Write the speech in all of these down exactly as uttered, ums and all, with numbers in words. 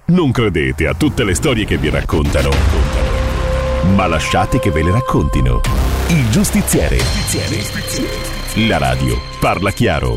Non credete a tutte le storie che vi raccontano, ma lasciate che ve le raccontino. Il Giustiziere. La radio parla chiaro.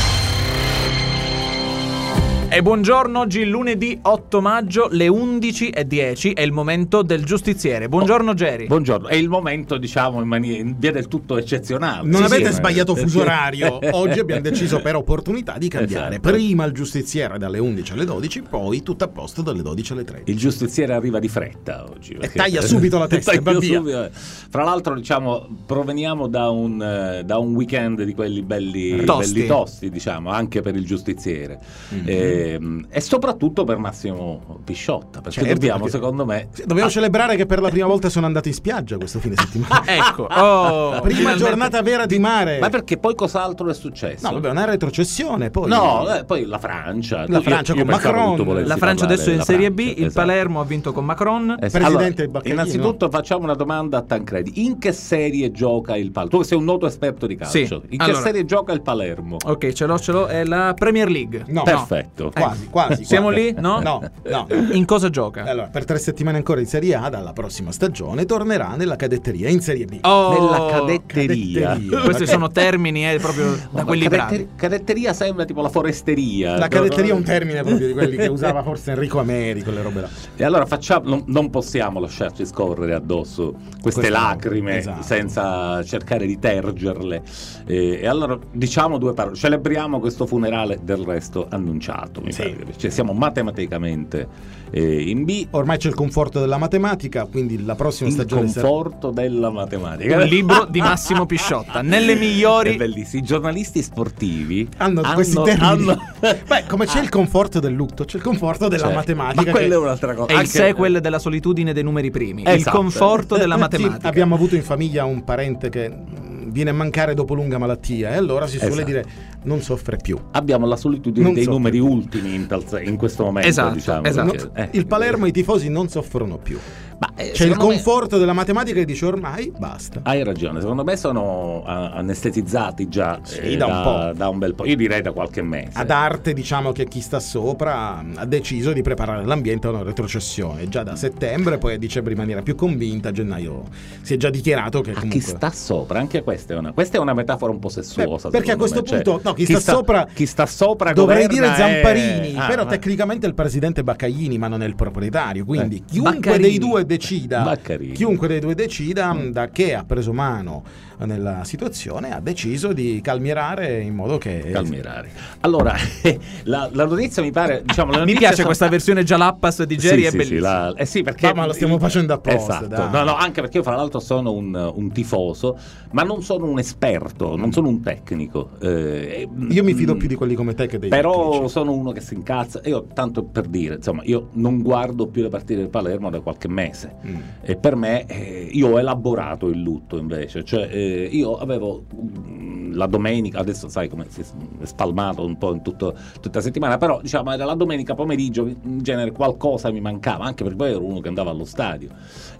E buongiorno, oggi lunedì otto maggio, le undici e dieci, è il momento del Giustiziere. Buongiorno Geri. Buongiorno, è il momento, diciamo, in, mania, in via del tutto eccezionale. Non sì, avete sì, sbagliato ma... fuso orario. Oggi abbiamo deciso per opportunità di cambiare. Esatto. Prima il Giustiziere dalle undici alle dodici, poi tutto a posto dalle dodici alle tredici. Il Giustiziere arriva di fretta oggi. E taglia subito la testa e va via. Fra l'altro, diciamo, proveniamo da un, da un weekend di quelli belli tosti, belli tosti diciamo, anche per il Giustiziere. Mm-hmm. E, e soprattutto per Massimo Pisciotta, perché certo, dobbiamo, perché secondo me... Dobbiamo ah, celebrare che per la prima volta sono andati in spiaggia questo fine settimana. Ecco, oh, la prima finalmente... giornata vera di mare. Ma perché poi cos'altro è successo? No, vabbè, una retrocessione. Poi... No, eh, poi la Francia. La Francia io, con io Macron. La Francia adesso è in Serie B, il esatto. Palermo ha vinto con Macron. Esatto. Presidente allora, Baccaglino. Innanzitutto facciamo una domanda a Tancredi. In che serie gioca il Palermo? Tu che sei un noto esperto di calcio. Sì. In allora, che serie gioca il Palermo? Ok, ce l'ho, ce l'ho, è la Premier League. No. Perfetto. No. Quasi, quasi. Siamo quasi. lì? No? No, no. In cosa gioca? Allora, per tre settimane ancora in Serie A, dalla prossima stagione tornerà nella cadetteria in Serie B. Oh, nella cadetteria. cadetteria. Questi sono termini eh, proprio da Ma quelli cadette- bravi. Cadetteria sembra tipo la foresteria. La cadetteria è un termine proprio di quelli che usava forse Enrico Ameri, quelle robe là. E allora facciamo, non, non possiamo lasciarci scorrere addosso queste Questo, lacrime esatto. senza cercare di tergerle. E, e allora diciamo due parole. Celebriamo questo funerale del resto annunciato. Mi Sì. pare. Cioè, siamo matematicamente eh, in B. Ormai c'è il conforto della matematica, quindi la prossima Il stagione conforto della matematica. Un libro di Massimo Pisciotta, nelle migliori. È bellissimo. I giornalisti sportivi hanno, hanno questi termini. hanno- Beh, come c'è il conforto del lutto, c'è il conforto della Cioè, matematica. ma quella che... è un'altra cosa. È il Anche- sequel della solitudine dei numeri primi. Il Esatto. conforto della Sì, matematica. abbiamo avuto in famiglia un parente che mh, viene a mancare dopo lunga malattia e allora si suole Esatto. dire non soffre più. Abbiamo la solitudine Non dei so. numeri ultimi in, tal- in questo momento. Esatto, diciamo, esatto. perché, No, eh, il Palermo e i tifosi non soffrono più. Ma, eh, C'è il secondo me- conforto della matematica che dice ormai basta. Hai ragione, secondo me sono ah, anestetizzati già Sì, eh, da un po'. da un bel po'. Io direi da qualche mese. Ad arte diciamo che chi sta sopra ha deciso di preparare l'ambiente a una retrocessione già da settembre, poi a dicembre in maniera più convinta, a gennaio si è già dichiarato che A comunque... chi sta sopra, anche questa è una, questa è una metafora un po' sessuosa. Beh, perché a secondo questo me. punto Cioè, no, chi, sta, sopra chi sta sopra dovrei governa dire Zamparini, è... ah, però ma... tecnicamente il presidente è Baccaglini, ma non è il proprietario, quindi Eh, chiunque Baccarini. dei due decida Baccarini. chiunque dei due decida da che ha preso mano nella situazione ha deciso di calmierare in modo che Calmierare. Allora, la, la notizia mi pare, diciamo, le Mi notizie piace sono- questa versione Jalappas di Jerry, Sì, è sì, bellissima. sì, la- eh sì, perché No, ma lo stiamo facendo apposta, Esatto. dai. No, no, anche perché io fra l'altro sono un, un tifoso, ma non sono un esperto, non sono un tecnico. Eh, io mi fido mm, più di quelli come te che dei Però tecnici. sono uno che si incazza. Io, tanto per dire, insomma, io non guardo più le partite del Palermo da qualche mese. Mm. E per me, eh, io ho elaborato il lutto invece. Cioè, eh, io avevo mm, la domenica, adesso sai come si è spalmato un po' in tutto, tutta la settimana, però diciamo era la domenica pomeriggio, in genere qualcosa mi mancava, anche perché poi ero uno che andava allo stadio.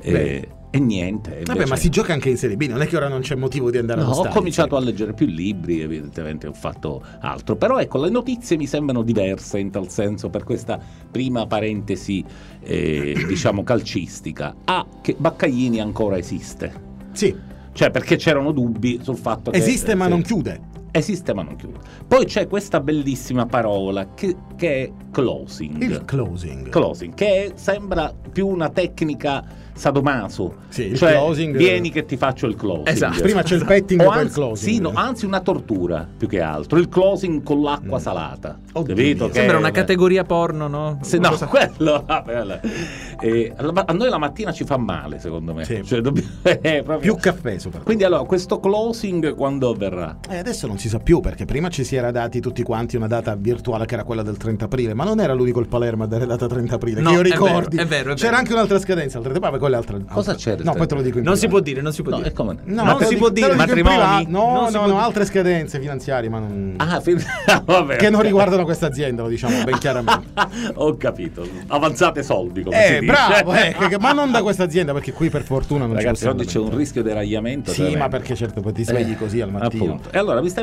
E, e niente. Vabbè, invece- ma si gioca anche in Serie B, non è che ora non c'è motivo di andare No, allo ho stadio. cominciato a leggere più libri, evidentemente ho fatto altro, però ecco, le notizie mi sembrano diverse in tal senso per questa prima parentesi eh, diciamo calcistica. Ah, che Baccaglini ancora esiste, Sì, cioè perché c'erano dubbi sul fatto che esiste ma sì, non chiude. esiste ma non chiude. Poi c'è questa bellissima parola che, che è closing. Il closing. Closing, che sembra più una tecnica sadomaso. Sì, il cioè, closing- vieni che ti faccio il closing. Esatto. Prima c'è il petting O e poi il anzi, closing. sì, no, anzi una tortura più che altro. Il closing con l'acqua salata. Oddio Capito? mio. Che- Sembra una categoria porno, no? Se no, quello vabbè, eh, a noi la mattina ci fa male, secondo me. Sì. Cioè, dobbiamo, eh, proprio- Più caffè soprattutto. Quindi allora, questo closing quando avverrà? Eh, adesso non si sa più, perché prima ci si era dati tutti quanti una data virtuale che era quella del trenta aprile, ma non era l'unico il Palermo a dare data trenta aprile, No, che io è vero, ricordi. è vero, è C'era vero. anche un'altra scadenza, al trenta aprile, ma quelle altre. Cosa altre- c'era? No, poi te lo dico in Non si può privato. dire, non si può No, dire. e come? No, Non te lo si dico- può dire, te lo dico in matrimoni? privato. No, Non si no, può no, dire. altre scadenze finanziarie, ma non... Ah, fin- vabbè. che non riguardano questa azienda, lo diciamo ben chiaramente. Ho capito. Avanzate soldi, come si Eh, dice. bravo, eh, che- ma non da questa azienda, perché qui per fortuna non Ragazzi, ci possiamo oggi c'è un lamentare. rischio di deragliamento. Sì, tremendo. ma perché certo poi ti svegli Eh, così al mattino. appunto. E allora mi stavi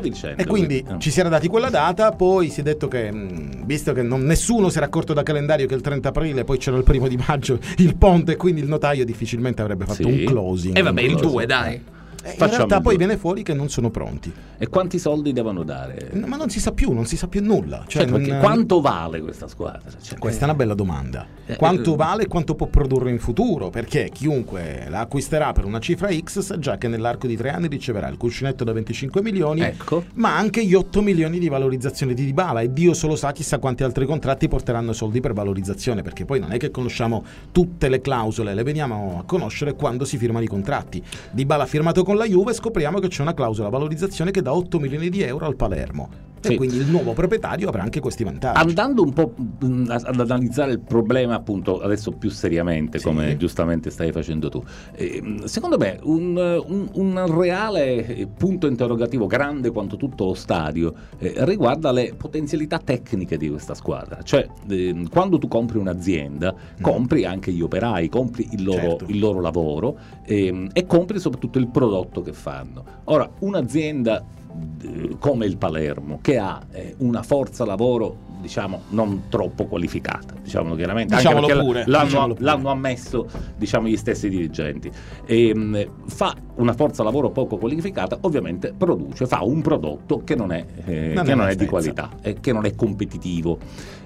stavi dicendo. E quindi eh. ci si era dati quella data, poi si è detto che, mh, visto che non, nessuno si era accorto da calendario che il trenta aprile, poi c'era il primo di maggio, il ponte, e quindi il notaio difficilmente avrebbe fatto Sì. un closing. E vabbè, il closing. due, dai. Eh, in Facciamo realtà il poi due. viene fuori che non sono pronti. E quanti soldi devono dare? No, ma non si sa più, non si sa più nulla. Cioè, Certo, perché non- quanto vale questa squadra? Cioè, Questa è una bella domanda. Eh, Quanto eh, vale e quanto può produrre in futuro? Perché chiunque la acquisterà per una cifra X sa già che nell'arco di tre anni riceverà il cuscinetto da venticinque milioni, Ecco. ma anche gli otto milioni di valorizzazione di Dybala, e Dio solo sa chissà quanti altri contratti porteranno soldi per valorizzazione, perché poi non è che conosciamo tutte le clausole, le veniamo a conoscere quando si firmano i contratti. Dybala ha firmato con la Juve, scopriamo che c'è una clausola valorizzazione che dà otto milioni di euro al Palermo. E Sì. quindi il nuovo proprietario avrà anche questi vantaggi. Andando un po' mh, ad analizzare il problema, appunto, adesso più seriamente, Sì. come giustamente stai facendo tu, eh, secondo me un, un, un reale punto interrogativo, grande quanto tutto lo stadio, eh, riguarda le potenzialità tecniche di questa squadra. Cioè, eh, quando tu compri un'azienda, compri anche gli operai, compri il loro, Certo. il loro lavoro, ehm, e compri soprattutto il prodotto che fanno. Ora, un'azienda d- come il Palermo, che ha eh, una forza lavoro, diciamo, non troppo qualificata, diciamo chiaramente, Diciamolo anche perché pure, l'hanno, diciamolo pure. l'hanno ammesso, diciamo, gli stessi dirigenti. Ehm, fa una forza lavoro poco qualificata, ovviamente produce, fa un prodotto che non è, eh, Non che è non la è di stezza. qualità, e che non è competitivo.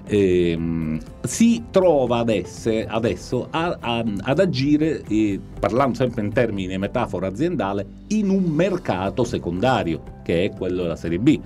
Ehm, si trova adesso, adesso a, a- ad agire, eh, parlando sempre in termini e metafora aziendale, in un mercato secondario, che è quello della Serie B.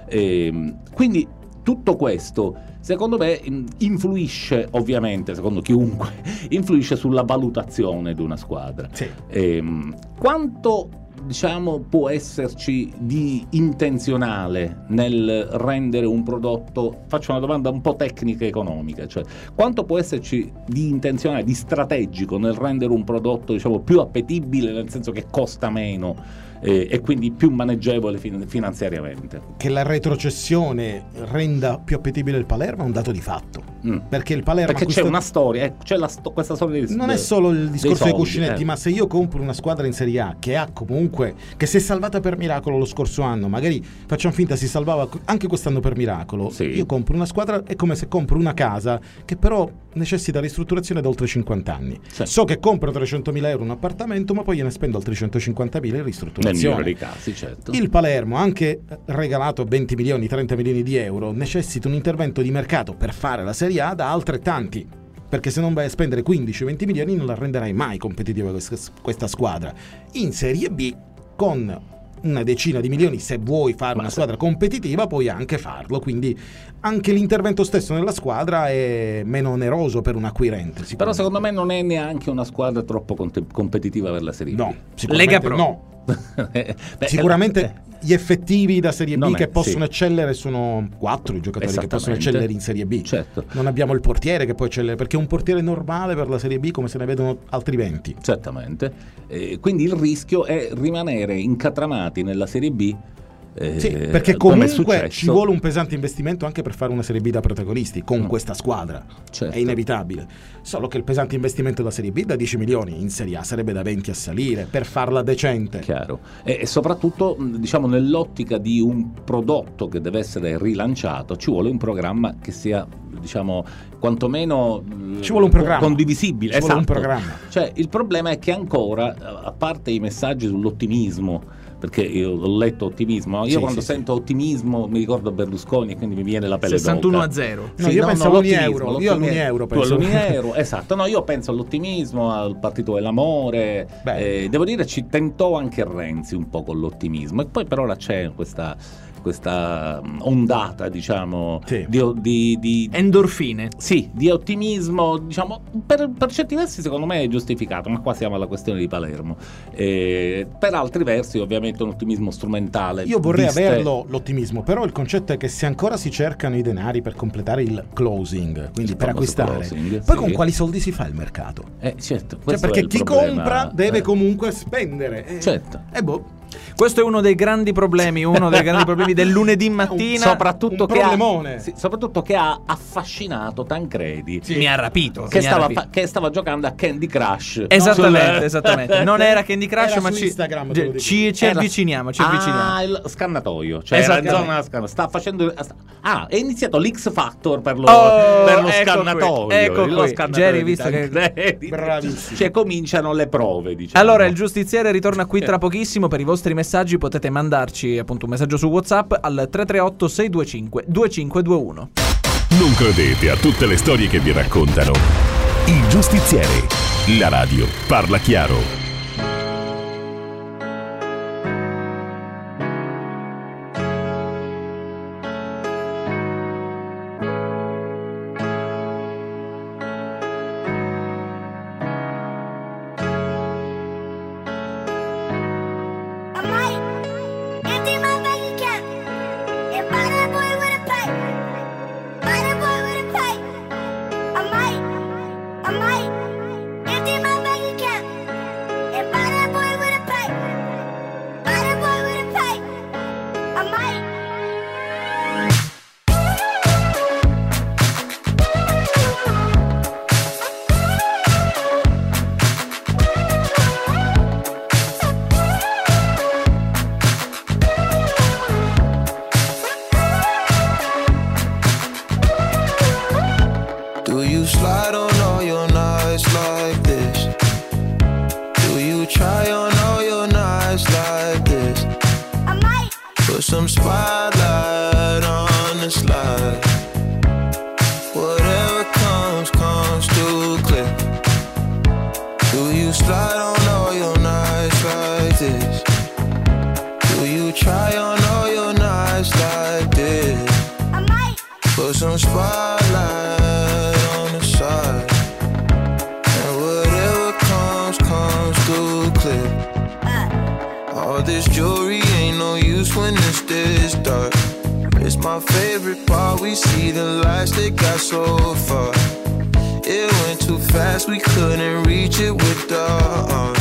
Ehm, quindi tutto questo, secondo me, in- influisce, ovviamente, secondo chiunque, influisce sulla valutazione di una squadra. Sì. Ehm, quanto, diciamo, può esserci di intenzionale nel rendere un prodotto, faccio una domanda un po' tecnica e economica, cioè quanto può esserci di intenzionale, di strategico nel rendere un prodotto, diciamo, più appetibile, nel senso che costa meno, eh, e quindi più maneggevole fin- finanziariamente? Che la retrocessione renda più appetibile il Palermo è un dato di fatto. Mm. Perché il Palermo Perché acquista- c'è una storia, eh, c'è la sto- questa storia di non è solo il discorso dei soldi, cuscinetti, eh. ma se io compro una squadra in Serie A che ha comunque, che si è salvata per miracolo lo scorso anno, magari facciamo finta si salvava anche quest'anno per miracolo, Sì. io compro una squadra, è come se compro una casa che però necessita ristrutturazione da oltre cinquanta anni. Sì. So che compro trecentomila euro un appartamento, ma poi gliene spendo altri centocinquantamila in Nel ristrutturazione. migliore dei casi, certo. Il Palermo, anche regalato venti milioni, trenta milioni di euro, necessita un intervento di mercato per fare la Serie A da altrettanti, perché se non vai a spendere quindici venti milioni non la renderai mai competitiva questa, questa squadra. In Serie B, con una decina di milioni, se vuoi fare Ma una se- squadra competitiva, puoi anche farlo, quindi anche l'intervento stesso nella squadra è meno oneroso per un acquirente. Però sicuramente. secondo me non è neanche una squadra troppo conte- competitiva per la Serie B. no, sicuramente Lega Pro. no. Beh, Sicuramente eh, gli effettivi da Serie B Non è- che possono sì. eccellere sono quattro i giocatori che possono Esattamente. eccellere in Serie B. Certo. Non abbiamo il portiere che può eccellere, perché un portiere normale per la Serie B come se ne vedono altri venti. Certamente. Eh, quindi il rischio è rimanere incatramati nella Serie B. eh, Sì, perché come è comunque successo. ci vuole un pesante investimento anche per fare una Serie B da protagonisti con Mm. questa squadra. Certo. È inevitabile. Solo che il pesante investimento da Serie B da dieci milioni in Serie A sarebbe da venti a salire per farla decente. Chiaro. E, e soprattutto, mh, diciamo, nell'ottica di un prodotto che deve essere rilanciato, ci vuole un programma che sia, diciamo, quantomeno mh, Ci vuole un programma. condivisibile. Ci vuole un Esatto. programma. Cioè, il problema è che ancora, a parte i messaggi sull'ottimismo, perché io ho letto ottimismo, io Sì, quando sì, sento ottimismo mi ricordo Berlusconi e quindi mi viene la pelle sessantuno d'oca. a zero. No, io penso l'ottimismo, all'Unieuro, io l'ottimismo. all'Unieuro Tu penso. all'Unieuro, esatto. No, io penso all'ottimismo, al partito dell'amore. Beh. Eh, devo dire, ci tentò anche Renzi un po' con l'ottimismo, e poi però ora c'è questa, questa mm, ondata, diciamo, Sì. di, di, di- Endorfine. sì, di ottimismo, diciamo, per, per certi versi secondo me è giustificato, ma qua siamo alla questione di Palermo. Eh, per altri versi ovviamente un ottimismo strumentale. Io vorrei viste- averlo l'ottimismo, però il concetto è che se ancora si cercano i denari per completare il closing, quindi Il per famoso acquistare, closing, poi sì. con quali soldi si fa il mercato? Eh, certo, Cioè, questo è perché il chi problema. compra deve Eh, comunque spendere. E, Certo. E boh. Questo è uno dei grandi problemi, uno dei grandi problemi del lunedì mattina. Soprattutto, un che ha, problemone. sì, soprattutto che ha affascinato Tancredi, Mi ha rapito. che mi ha stava, rapito. fa- che stava giocando a Candy Crush. Esattamente, Sul- esattamente. Non era Candy Crush, Era ma su ci, Instagram, te lo dico. ci, ci Era- avviciniamo, ci avviciniamo. Ah, il scannatoio. Cioè, era in Esattamente. zona scanna- sta facendo. Ah, è iniziato l'X Factor per lo, Oh, per lo ecco scannatoio. qui, ecco lo qui. scannatoio Jerry, di visto che- Tancredi. Bravissimo. Cioè, cominciano le prove, diciamo. Allora, il giustiziere ritorna qui tra pochissimo. Per i vostri messaggi potete mandarci appunto un messaggio su WhatsApp al tre tre otto sei due cinque due cinque due uno. Non credete a tutte le storie che vi raccontano. Il giustiziere. La radio parla chiaro. I might empty my bank account and buy that boy with a pipe. Buy that boy with a pipe. I might, I might empty my bank account and buy that boy with a pipe. Buy that boy with a pipe. I might. Do you slide on all your nights like this? Do you try on all your nights like this? I might. Put some spotlight on the slide. Whatever comes, comes too clear. Do you slide on all your nights like this? Do you try on all your nights like this? I might. Put some spotlight on the side. And whatever comes, comes through clear. All this jewelry ain't no use when it's this dark. It's my favorite part, we see the lights that got so far. It went too fast, we couldn't reach it with the arm.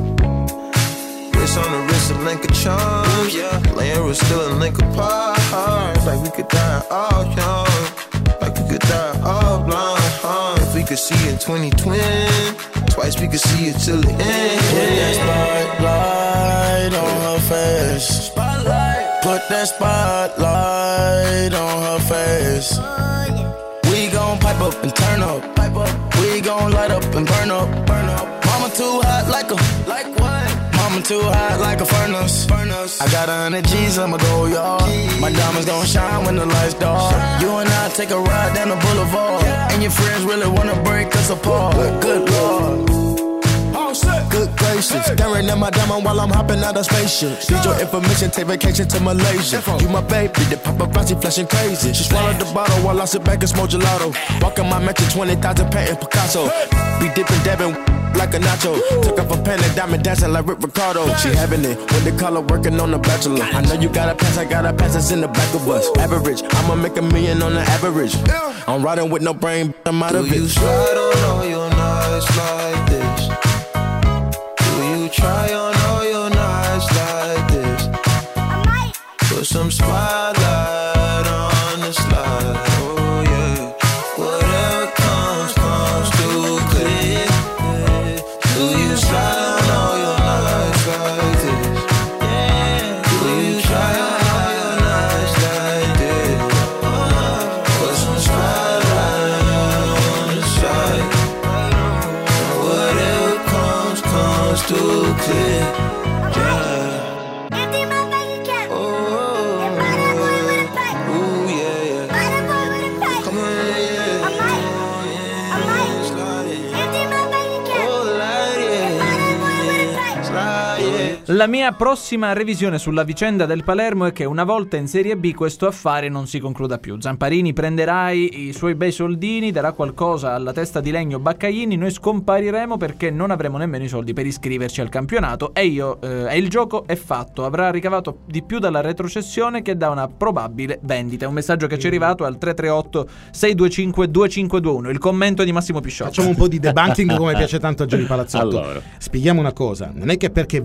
Wrist on the wrist, a link of charms, yeah. Laying was still a link apart. Like we could die all young, like we could die all blind. Huh? If we could see in twenty twenty, twice we could see it till the end. Put that spotlight on her face. Spotlight. Put that spotlight on her face. We gon' pipe up and turn up. Pipe up. We gon' light up and burn up. Burn up. Mama too hot like a like what? Mama too hot like a furnace. furnace. I got a hundred G's, I'ma go yard. My diamonds gon' shine when the lights dark. You and I take a ride down the boulevard, and your friends really wanna break us apart. Good Lord. Good gracious, staring at my diamond while I'm hopping out of spaceship. Need your information, take vacation to Malaysia. You my baby, the paparazzi flashing crazy. She swallowed the bottle while I sit back and smoke gelato. Walking my mansion, twenty thousand painting Picasso. Be dipping, dabbing like a nacho. Took off a pen and diamond dancing like Rick Ricardo. She having it with the color working on the bachelor. I know you got a pass, I got a pass, it's in the back of us. Average, I'ma make a million on the average. I'm riding with no brain, I'm out of Do you it. slide on all your nights like this? Do you try on all your nights like this? I might. Put some spotlight on the slide. Oh yeah. Whatever comes, comes too clear. Do you slide on all your nights like this? Do you try on all your nights like this? Put some spotlight on the side. Whatever comes, comes too clear. Yeah. Empty my bank account Oh, and buy that boy with a pipe. ooh, yeah, yeah. Buy that boy with a pipe. Come on, yeah. I might. I might. Slide it. Empty my bank account Oh, slide and buy that boy with a it. pipe. Slide it. La mia prossima revisione sulla vicenda del Palermo è che una volta in Serie B questo affare non si concluda più. Zamparini prenderà i suoi bei soldini, darà qualcosa alla testa di legno Baccaglini, noi scompariremo perché non avremo nemmeno i soldi per iscriverci al campionato e io eh, e il gioco è fatto, avrà ricavato di più dalla retrocessione che da una probabile vendita. È un messaggio che ci è arrivato al tre tre otto sei due cinque due cinque due uno, il commento di Massimo Pisciotto. Facciamo un po' di debunking come piace tanto a Gianni Palazzotto. Allora. Spieghiamo una cosa, non è che perché vai in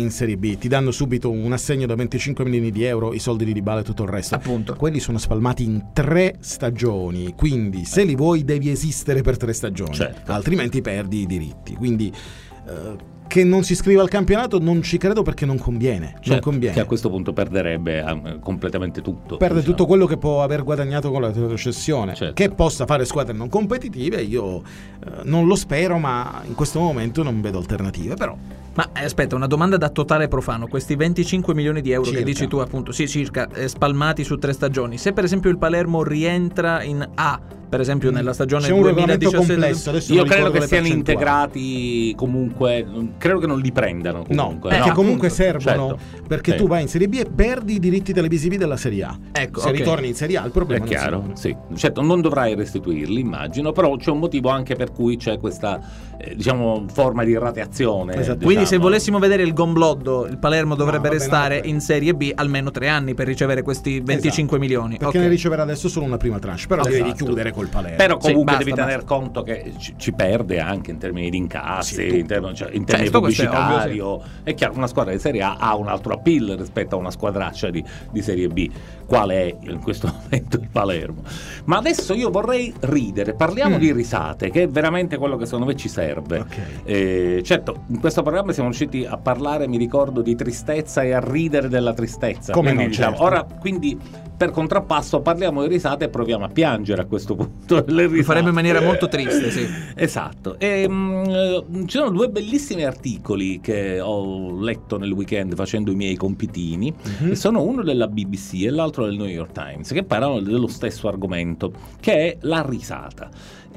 in Serie B, ti danno subito un assegno da venticinque milioni di euro, i soldi di Dybala e tutto il resto. Appunto. Quelli sono spalmati in tre stagioni, quindi se li vuoi devi esistere per tre stagioni, certo. altrimenti perdi i diritti. Quindi eh, che non si iscriva al campionato non ci credo, perché non conviene, Certo, non conviene. che a questo punto perderebbe eh, completamente tutto. Perde diciamo. tutto quello che può aver guadagnato con la retrocessione. Certo. Che possa fare squadre non competitive, io eh, non lo spero, ma in questo momento non vedo alternative. Però Ma eh, aspetta, una domanda da totale profano. Questi venticinque milioni di euro Circa. che dici tu, appunto, sì, circa, eh, spalmati su tre stagioni. Se per esempio il Palermo rientra in A, per esempio nella stagione c'è un regolamento duemiladiciassette, complesso. Adesso Io non credo ricordo che le siano percentuali. integrati comunque, credo che non li prendano No, comunque. perché no, comunque appunto, servono, certo. perché Sì. tu vai in Serie B e perdi i diritti televisivi della Serie A. Ecco, se ok. ritorni in Serie A il È problema non chiaro, si- sì. Certo, non dovrai restituirli, immagino, però c'è un motivo anche per cui c'è questa, eh, diciamo, forma di rateazione. Esatto. Quindi se diciamo. volessimo vedere il gombloddo, il Palermo dovrebbe No, vabbè, restare no, in Serie B almeno tre anni per ricevere questi venticinque Esatto. milioni. Perché Ok. ne riceverà adesso solo una prima tranche, però Esatto. devi chiudere col Palermo. Però Sì, comunque basta, devi tener basta. conto che ci, ci perde anche in termini di incassi, Sì, tutto. in, termini, cioè, in termini Certo, questo è pubblicitario. È chiaro, una squadra di Serie A ha un altro appeal rispetto a una squadraccia di, di Serie B. Qual è in questo momento il Palermo? Ma adesso io vorrei ridere, parliamo Mm. di risate, che è veramente quello che secondo me ci serve. Ok. Eh, certo, in questo programma siamo riusciti a parlare, mi ricordo, di tristezza e a ridere della tristezza. Come Quindi, no, diciamo, certo. Ora, quindi, per contrappasso, parliamo di risate e proviamo a piangere a questo punto. Le Lo risate. faremo in maniera molto triste, sì. Esatto. E, mh, ci sono due bellissimi articoli che ho letto nel weekend facendo i miei compitini. Mhm. E sono uno della B B C e l'altro del New York Times, che parlano dello stesso argomento, che è la risata.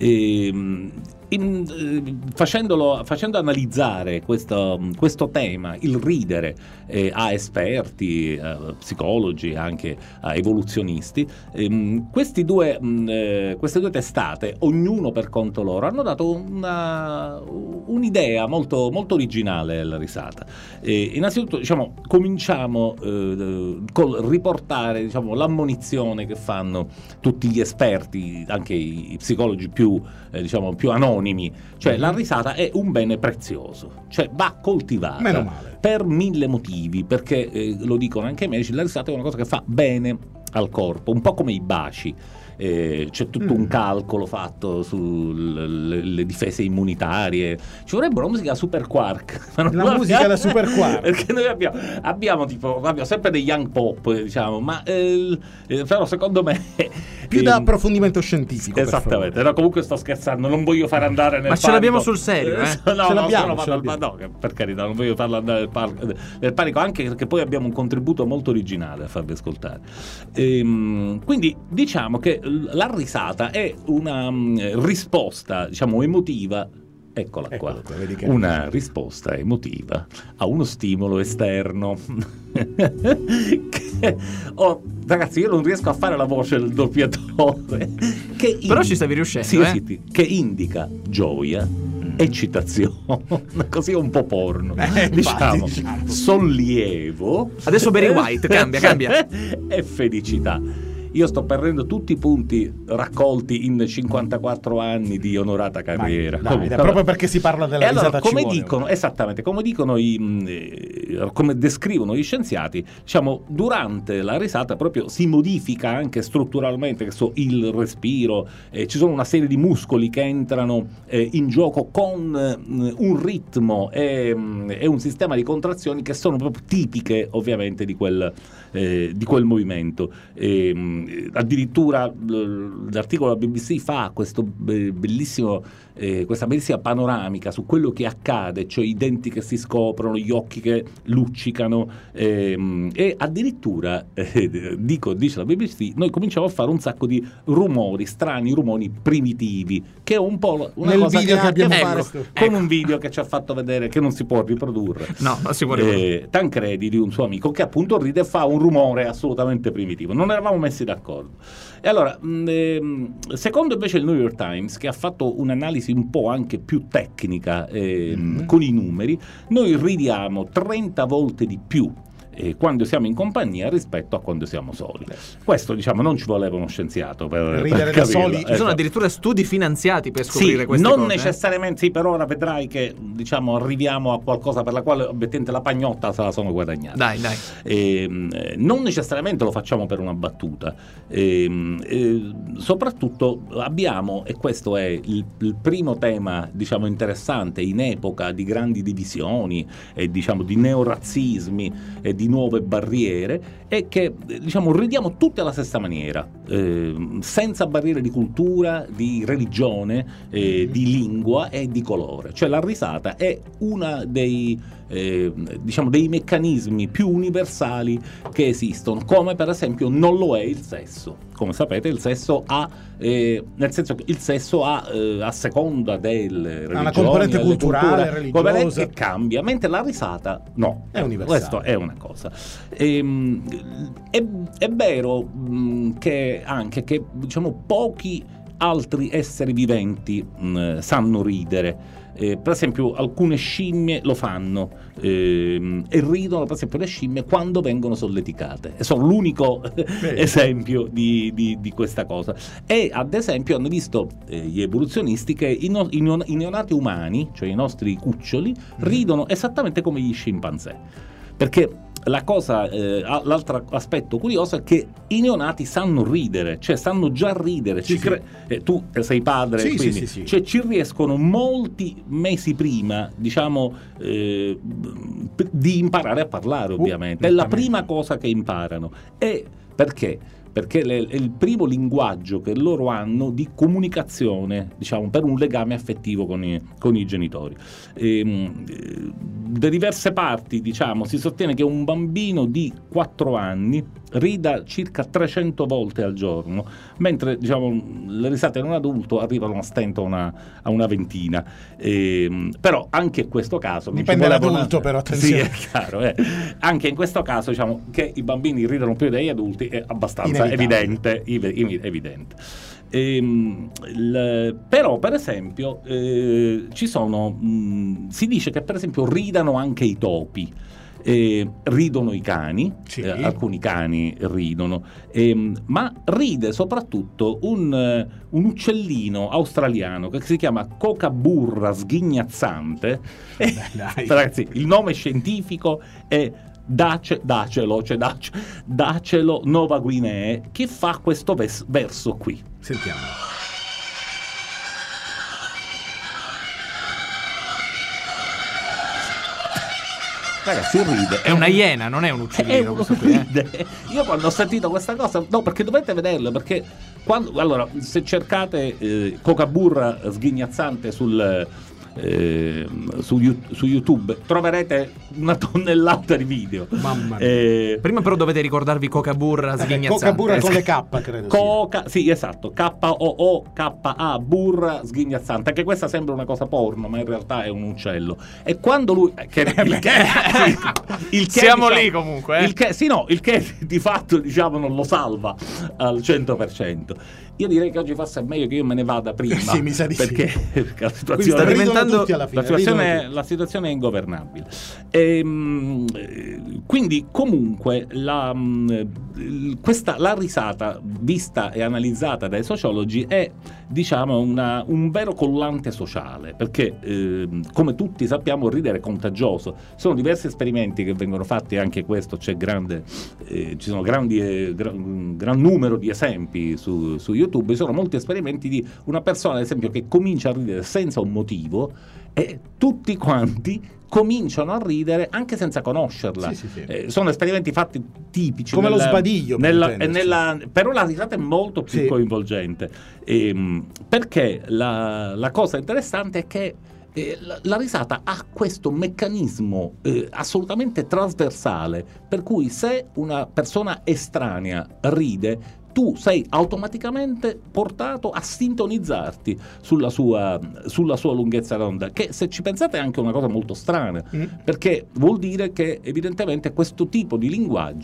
E, mh, in, eh, facendolo, facendo analizzare questo, questo tema, il ridere, eh, a esperti, a psicologi, anche a evoluzionisti, ehm, questi due, mh, eh, queste due testate, ognuno per conto loro, hanno dato una, un'idea molto, molto originale alla risata. E innanzitutto, diciamo, cominciamo eh, col riportare, diciamo, l'ammonizione che fanno tutti gli esperti, anche i, i psicologi più, eh, diciamo, più anonimi. Cioè la risata è un bene prezioso, cioè va coltivata. Meno male. Per mille motivi, perché eh, lo dicono anche i medici, la risata è una cosa che fa bene al corpo, un po' come i baci. Eh, c'è tutto Mm. un calcolo fatto sulle le difese immunitarie. Ci vorrebbe una musica super quark. Ma non La lo musica abbiamo, da super quark. perché noi abbiamo, abbiamo tipo abbiamo sempre dei young pop, diciamo, ma eh, eh, però secondo me Più da ehm, approfondimento scientifico. per Esattamente, favore. no, comunque sto scherzando, non voglio far andare nel Ma ce panico. l'abbiamo sul serio, eh? No, Ce no, l'abbiamo, sono ce vado al- l'abbiamo. no, che per carità, non voglio farlo andare nel, par- nel panico, anche perché poi abbiamo un contributo molto originale a farvi ascoltare. Ehm, quindi diciamo che l- la risata è una mm, risposta, diciamo, emotiva. Eccola qua, Eccola qua, vedi che- una risposta emotiva a uno stimolo esterno. che, oh, ragazzi, io non riesco a fare la voce del doppiatore. Che Però ci stavi riuscendo, sì, eh? sì, ti- che indica gioia, eccitazione, così un po' porno, Eh, infatti, diciamo, diciamo. sollievo. Adesso Barry White, cambia, cambia. E felicità. Io sto perdendo tutti i punti raccolti in cinquantaquattro anni di onorata carriera. Dai, dai, Comunque, proprio vabbè. perché si parla della E allora, risata ci come vuole. dicono, esattamente, come dicono i, mh, eh, come descrivono gli scienziati, diciamo, durante la risata proprio si modifica anche strutturalmente, che so, il respiro, eh, ci sono una serie di muscoli che entrano eh, in gioco con mh, un ritmo e, mh, e un sistema di contrazioni che sono proprio tipiche, ovviamente, di quel, eh, di quel movimento. E, mh, addirittura l- l'articolo della B B C fa questo be- bellissimo eh, questa bellissima panoramica su quello che accade, cioè i denti che si scoprono, gli occhi che luccicano, ehm, e addirittura eh, dico, dice la B B C, noi cominciamo a fare un sacco di rumori, strani rumori primitivi, che è un po' una Nel cosa video che che ha a che abbiamo fare fatto. con un video che ci ha fatto vedere che non si può riprodurre. No, non si può riprodurre. Eh, Tancredi, di un suo amico, che appunto ride e fa un rumore assolutamente primitivo. Non eravamo messi d'accordo. E allora, mh, ehm, secondo invece il New York Times, che ha fatto un'analisi un po' anche più tecnica ehm, Mm-hmm. con i numeri, noi ridiamo trenta volte di più eh, quando siamo in compagnia rispetto a quando siamo soli. Questo, diciamo, non ci voleva uno scienziato per, ridere per da soli. Ci sono esatto. addirittura studi finanziati per scoprire sì, queste non cose. necessariamente, sì, per ora vedrai che, diciamo, arriviamo a qualcosa per la quale ovviamente la pagnotta se la sono guadagnata. Dai, dai. Eh, non necessariamente lo facciamo per una battuta, eh, eh, soprattutto abbiamo, e questo è il, il primo tema, diciamo, interessante in epoca di grandi divisioni e, diciamo, di neorazzismi e di nuove barriere, è che, diciamo, ridiamo tutti alla stessa maniera, eh, senza barriere di cultura, di religione, eh, di lingua e di colore. Cioè la risata è una dei Eh, diciamo dei meccanismi più universali che esistono, come per esempio non lo è il sesso. Come sapete, il sesso ha eh, nel senso che il sesso ha eh, a seconda delle religioni, una componente delle culturale, culture, religiosa, che cambia, mentre la risata no, è universale. Questo è una cosa. Ehm, è, è vero mh, che anche che, diciamo, pochi altri esseri viventi mh, sanno ridere. Eh, per esempio alcune scimmie lo fanno, ehm, e ridono, per esempio, le scimmie quando vengono solleticate, e sono l'unico esempio di, di, di questa cosa. E ad esempio hanno visto eh, gli evoluzionisti che i, no, i, neon- i neonati umani, cioè i nostri cuccioli, ridono esattamente come gli scimpanzé, perché la cosa, eh, l'altro aspetto curioso è che i neonati sanno ridere, cioè sanno già ridere. Sì, ci cre- sì. eh, tu sei padre, Sì, quindi sì, sì, sì. cioè, ci riescono molti mesi prima, diciamo, eh, p- di imparare a parlare, ovviamente. Uh, è la prima cosa che imparano. E perché? Perché le, è il primo linguaggio che loro hanno di comunicazione, diciamo, per un legame affettivo con i, con i genitori. E, da diverse parti, diciamo, si sostiene che un bambino di quattro anni rida circa trecento volte al giorno, mentre, diciamo, le risate in un adulto arrivano a stento a una, a una ventina. E, però anche in questo caso dipende dall'adulto, una... però attenzione. Sì, è chiaro, eh. Anche in questo caso, diciamo, che i bambini ridano più degli adulti è abbastanza evidente, evidente. Ehm, il, però per esempio eh, ci sono mh, si dice che per esempio ridano anche i topi. Eh, ridono i cani, sì. eh, alcuni cani ridono, eh, ma ride soprattutto un, uh, un uccellino australiano che si chiama cocaburra sghignazzante. Beh, dai. Ragazzi, il nome scientifico è Dace, dacelo, cioè dace, dacelo Nova Guinea, che fa questo ves- verso qui. Sentiamo. Ragazzi, ride. È una iena, non è un uccellino. È questo qui, eh. ride. Io quando ho sentito questa cosa, no, perché dovete vederlo, perché quando, allora, se cercate eh, cocaburra sghignazzante sul Eh, su, su YouTube troverete una tonnellata di video. Mamma mia. Eh, Prima però dovete ricordarvi cocaburra sghignazzante. Cocaburra con le K, credo. Coca, sì, esatto, K O O K A, burra sghignazzante. Anche questa sembra una cosa porno, ma in realtà è un uccello. E quando lui che, il che, sì, il che siamo diciamo, lì comunque, eh. il che, sì, no, il che di fatto, diciamo, non lo salva al cento per cento. Io direi che oggi forse è meglio che io me ne vada prima. Sì, mi sa di perché, sì. perché la Quindi situazione sta diventando- tutti alla fine, la situazione, ridono la situazione è ingovernabile. Ehm, quindi comunque la, mh, questa, la risata vista e analizzata dai sociologi è, diciamo, una, un vero collante sociale, perché ehm, come tutti sappiamo ridere è contagioso. Sono diversi esperimenti che vengono fatti, anche questo c'è grande, eh, ci sono grandi, eh, gra- un gran numero di esempi su, su YouTube. Ci sono molti esperimenti di una persona, ad esempio, che comincia a ridere senza un motivo e tutti quanti cominciano a ridere anche senza conoscerla. Sì, sì, sì. Eh, sono esperimenti fatti tipici come nella, lo sbadiglio, per nella, intenderci. nella, però la risata è molto più Sì. coinvolgente, ehm, perché la, la cosa interessante è che eh, la, la risata ha questo meccanismo eh, assolutamente trasversale, per cui se una persona estranea ride, tu sei automaticamente portato a sintonizzarti sulla sua, sulla sua lunghezza d'onda, che, se ci pensate, è anche una cosa molto strana, Mm. perché vuol dire che evidentemente questo tipo di linguaggio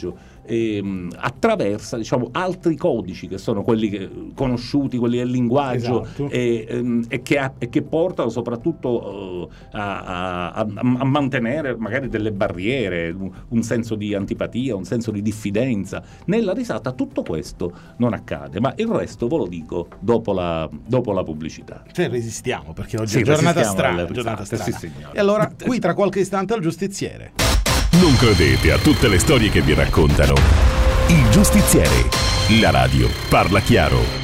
ehm, attraversa, diciamo, altri codici che sono quelli che, conosciuti, quelli del linguaggio, Esatto. e, ehm, e, che, e che portano soprattutto uh, a, a, a mantenere magari delle barriere, un, un senso di antipatia, un senso di diffidenza. Nella risata tutto questo non accade, ma il resto ve lo dico dopo la, dopo la pubblicità. Cioè, resistiamo, perché oggi Sì, è giornata resistiamo strana, alle giornata risate, strana. sì, signore. E allora, qui tra qualche istante al giustiziere. Non credete a tutte le storie che vi raccontano. Il giustiziere. La radio parla chiaro.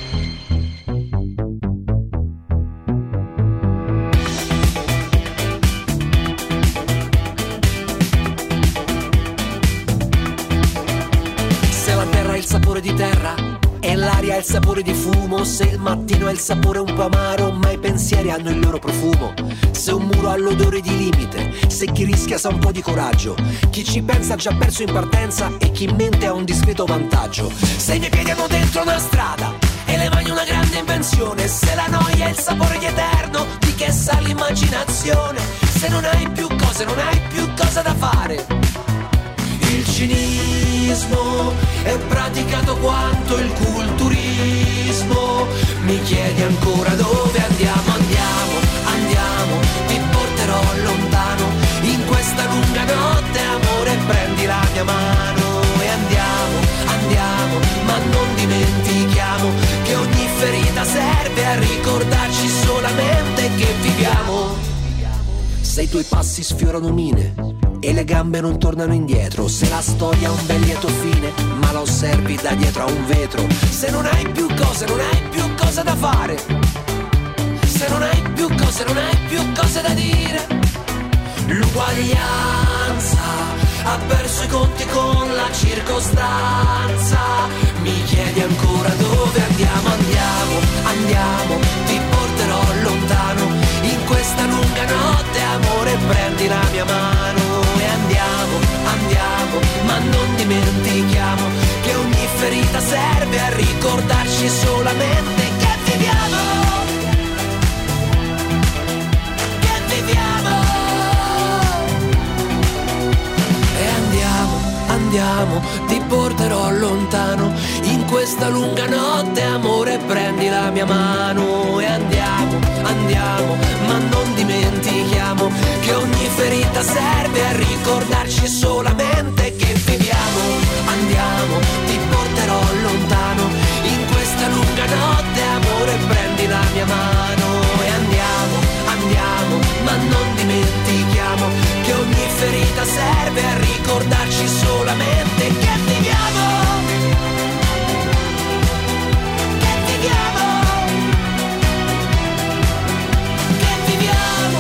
Se la terra ha il sapore di terra e l'aria ha il sapore di fumo, se il mattino ha il sapore un po' amaro, ma i pensieri hanno il loro profumo, se un muro ha l'odore di limite, se chi rischia sa un po' di coraggio, chi ci pensa ha già perso in partenza e chi mente ha un discreto vantaggio, se i miei piedi hanno dentro una strada e le mani una grande invenzione, se la noia è il sapore di eterno, di che sa l'immaginazione, se non hai più cose, non hai più cosa da fare. Il cinismo è praticato quanto il culturismo. Mi chiedi ancora dove andiamo, andiamo, andiamo, ti porterò lontano in questa lunga notte, amore, prendi la mia mano e andiamo, andiamo, ma non dimentichiamo che ogni ferita serve a ricordarci solamente che viviamo. Se i tuoi passi sfiorano mine e le gambe non tornano indietro, se la storia ha un bel lieto fine ma la osservi da dietro a un vetro, se non hai più cose, non hai più cosa da fare, se non hai più cose, non hai più cose da dire, l'uguaglianza ha perso i conti con la circostanza. Mi chiedi ancora dove andiamo, andiamo, andiamo, ti porterò lontano in questa lunga notte, amore, prendi la mia mano e andiamo, andiamo, ma non dimentichiamo che ogni ferita serve a ricordarci solamente che viviamo, che viviamo. E andiamo, andiamo, ti porterò lontano in questa lunga notte, amore, prendi la mia mano e andiamo, andiamo, ma non dimentichiamo che ogni ferita serve a ricordarci solamente che viviamo. Andiamo, ti porterò lontano in questa lunga notte, amore, prendi la mia mano e andiamo, andiamo, ma non dimentichiamo che ogni ferita serve a ricordarci solamente che viviamo, che viviamo, che viviamo.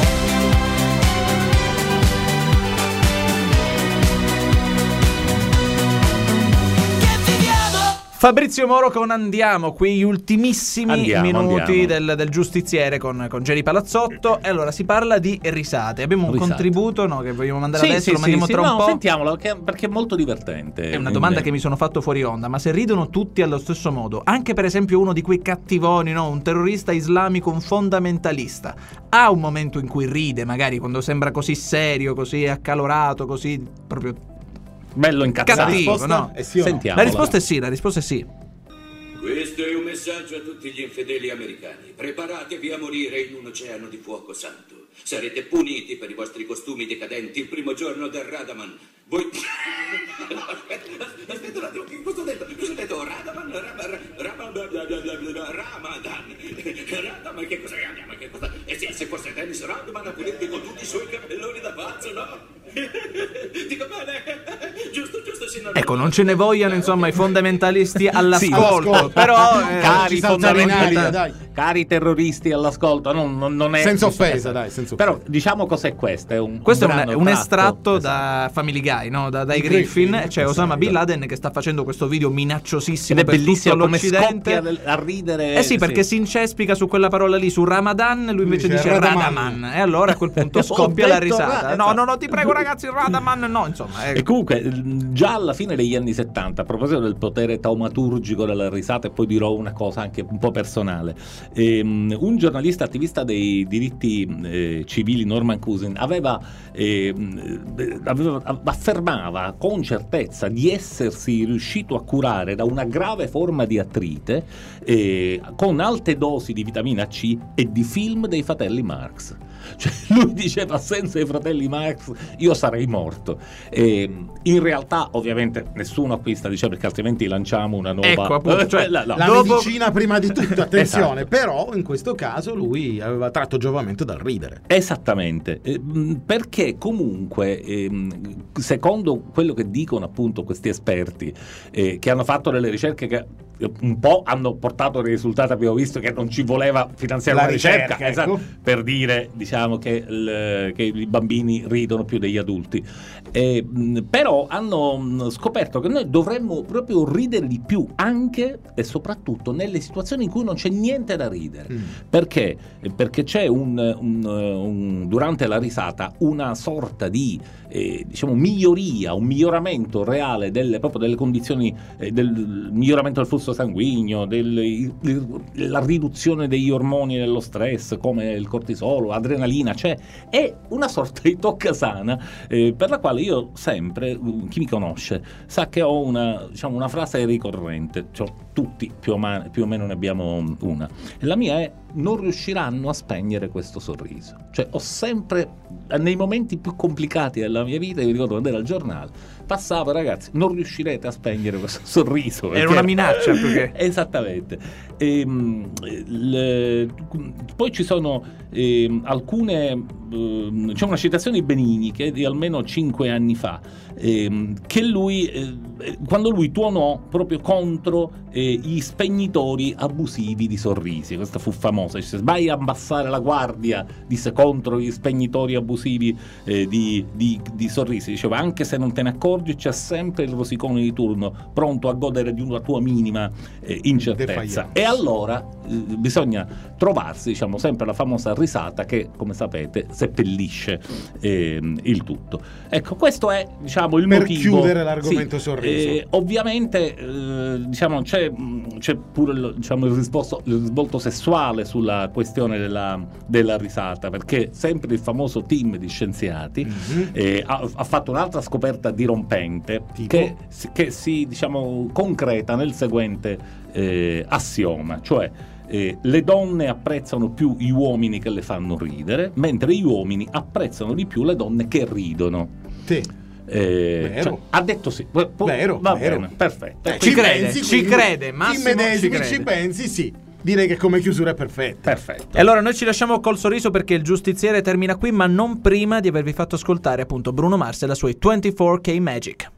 Fabrizio Moro con Andiamo, qui gli ultimissimi Andiamo, minuti andiamo. Del, del giustiziere con, con Geri Palazzotto. E allora si parla di risate. Abbiamo un Risate. contributo, no, che vogliamo mandare Sì, adesso, sì, lo mandiamo sì, tra sì, un no, po'. sentiamolo che- perché è molto divertente. È una domanda che mi sono fatto fuori onda, ma se ridono tutti allo stesso modo, anche per esempio uno di quei cattivoni, no? Un terrorista islamico, un fondamentalista, ha un momento in cui ride, magari quando sembra così serio, così accalorato, così proprio bello incazzato. cattivo, risposta no? è sì o no? Sentiamo. La risposta è sì, la risposta è sì. Questo è un messaggio a tutti gli infedeli americani. Preparatevi a morire in un oceano di fuoco santo. Sarete puniti per i vostri costumi decadenti il primo giorno del Radaman. Voi... aspetta, aspetta un attimo, cosa ho detto? Cosa ho detto? Radaman, Ramadan, Ramadan. Radaman, che cosa andiamo? Che cosa... Eh sì, se fosse Dennis Rodman a pulirti con tutti i suoi capelloni da pazzo, no? Dico bene? Giusto, giusto, sì, no, Ecco, non ce ne vogliano insomma i fondamentalisti all'ascolto, all'ascolto. però eh, Cari ci saltare in fondamentalisti, aria, dai. cari terroristi all'ascolto, non, non, non è Senza offesa, dai, senza offesa. Però diciamo cos'è questo? È un questo è brano un, un tratto- estratto esatto. da Family Guy, no? da, dai Di Griffin. Griffin, C'è Osama esatto. Bin Laden che sta facendo questo video minacciosissimo Ed è per bellissimo tutto come l'Occidente. scoppia del- a ridere. Eh sì, perché si incespica su quella parola lì, su Ramadan, lui invece Dice dice Radaman. Radaman. E allora a quel punto Ho scoppia la detto risata. Radaman. No, no, no, ti prego ragazzi, Radaman, no, insomma. E eh. comunque, già alla fine degli anni settanta, a proposito del potere taumaturgico della risata, e poi dirò una cosa anche un po' personale, ehm, un giornalista attivista dei diritti eh, civili, Norman Cousin, aveva, ehm, aveva affermava con certezza di essersi riuscito a curare da una grave forma di artrite eh, con alte dosi di vitamina C e di film dei fratelli Marx. Cioè, lui diceva: senza i fratelli Marx io sarei morto. E in realtà ovviamente nessuno acquista, dice, perché altrimenti lanciamo una nuova, ecco, appunto, cioè, la, la dopo... medicina prima di tutto, attenzione. Esatto. Però in questo caso lui aveva tratto giovamento dal ridere. Esattamente, eh, perché comunque eh, secondo quello che dicono appunto questi esperti eh, che hanno fatto delle ricerche che un po' hanno portato dei risultati, abbiamo visto che non ci voleva finanziare La una ricerca, ricerca, esatto, ecco. per dire, diciamo, che, il, che i bambini ridono più degli adulti, eh, però hanno scoperto che noi dovremmo proprio ridere di più, anche e soprattutto nelle situazioni in cui non c'è niente da ridere. Mm. Perché? Perché c'è un, un, un durante la risata una sorta di eh, diciamo miglioria, un miglioramento reale delle, proprio delle condizioni, eh, del miglioramento del flusso sanguigno, del, la riduzione degli ormoni dello stress come il cortisolo, adrenalina, cioè è una sorta di toccasana eh, per la quale io sempre, chi mi conosce sa che ho una, diciamo, una frase ricorrente, cioè tutti più o, meno, più o meno ne abbiamo una, e la mia è: non riusciranno a spegnere questo sorriso. Cioè ho sempre, nei momenti più complicati della mia vita, io ricordo quando era al giornale, passavo: ragazzi, non riuscirete a spegnere questo sorriso. Era una minaccia perché... Esattamente. E, le, poi ci sono eh, alcune eh, c'è una citazione di Benigni che è di almeno cinque anni fa, eh, che lui eh, quando lui tuonò proprio contro eh, gli spegnitori abusivi di sorrisi. Questa fu famosa, dice: vai a abbassare la guardia, disse, contro gli spegnitori abusivi eh, di, di, di sorrisi. Diceva: anche se non te ne accorgi, c'è sempre il rosicone di turno pronto a godere di una tua minima eh, incertezza. E allora eh, bisogna trovarsi, diciamo, sempre la famosa risata che, come sapete, seppellisce eh, il tutto. Ecco, questo è, diciamo, il per motivo. Per chiudere l'argomento, sì, sorriso. Eh, ovviamente eh, diciamo c'è, c'è pure il, diciamo, il, risposto, il risvolto sessuale sulla questione della, della risata, perché sempre il famoso team di scienziati mm-hmm. eh, ha, ha fatto un'altra scoperta dirompente che, che si, diciamo, concreta nel seguente eh, assioma, cioè Eh, le donne apprezzano più gli uomini che le fanno ridere, mentre gli uomini apprezzano di più le donne che ridono. Sì. Eh, vero. Cioè, ha detto sì. Pu- vero, va vero. Bene, perfetto. Eh, ci, ci crede, pensi, ci crede, Massimo, immedesimi, ci crede. ci pensi, sì. Direi che come chiusura è perfetta. Perfetto. E allora noi ci lasciamo col sorriso, perché il giustiziere termina qui, ma non prima di avervi fatto ascoltare appunto Bruno Mars e la sua ventiquattro K Magic.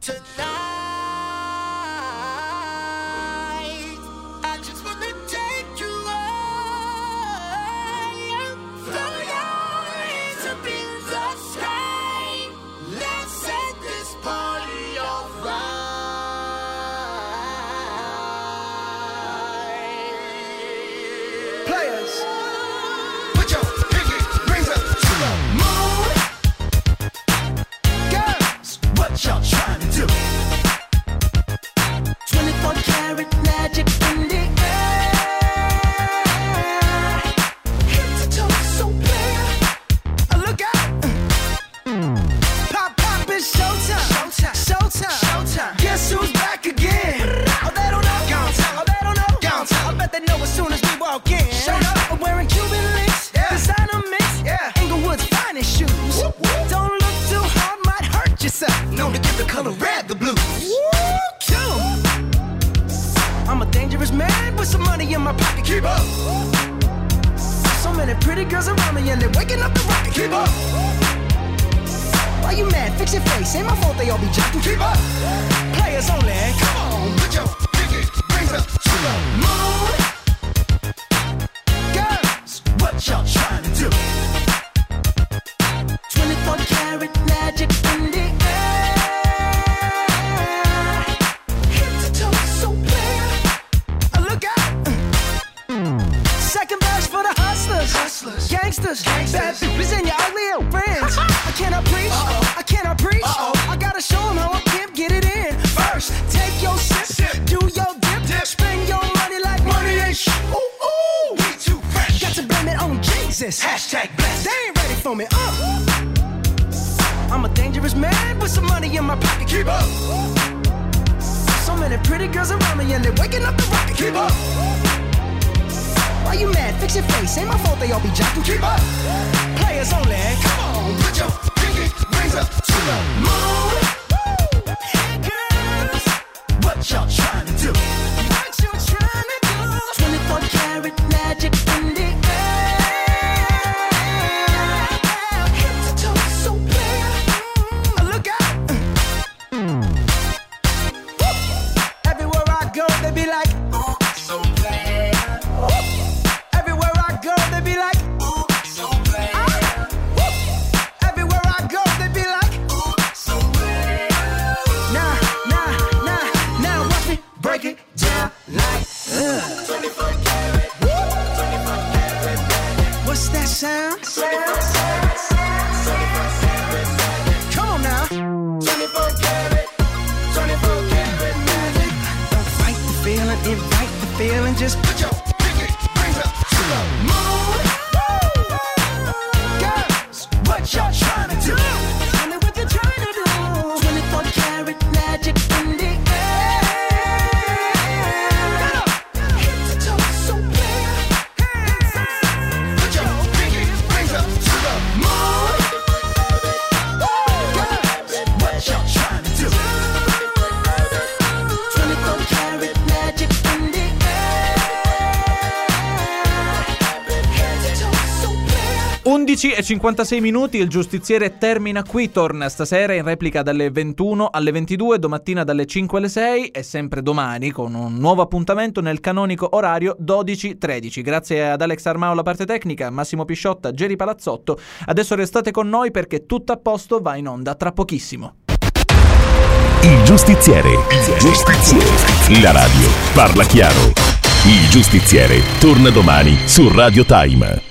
Sip, do your dip, dip, spend your money like money ain't sh- ooh, ooh. We too this. Hashtag blessed. They ain't ready for me. Uh. I'm a dangerous man with some money in my pocket. Keep up. So many pretty girls around me and they're waking up the rocket. Keep up. Why you mad? Fix your face. Ain't my fault they all be jocking. Keep up. Players only. Come on, put your pinky rings up to the moon. Hey girls, what y'all trying to do? What you trying to do? twenty-four karat magic in the be like, ooh, so bad. Everywhere I go, they be like, ooh, so bad. Ah, everywhere I go, they be like, ooh, so bad. Nah, nah, nah, now watch me break it down like, uh. twenty-four karat, twenty-four karat magic. What's that sound? twenty-four karat, come on now. twenty-four karat, twenty-four karat magic. Feeling, invite the feeling, just put your pinky rings up to the moon. Girls, what y'all trying to do? Tell me what you're trying to do. twenty-four karat magic in the air. Head to toe, so clear. Put your pinky rings up to the moon. Girls, what y'all trying to do? twenty-four karat magic in the undici e cinquantasei minuti, il giustiziere termina qui, torna stasera in replica dalle ventuno alle ventidue, domattina dalle cinque alle sei e sempre domani con un nuovo appuntamento nel canonico orario dodici tredici. Grazie ad Alex Armao la parte tecnica, Massimo Pisciotta, Geri Palazzotto. Adesso restate con noi perché Tutto a posto va in onda tra pochissimo. Il giustiziere. Il giustiziere. La radio parla chiaro. Il giustiziere torna domani su Radio Time.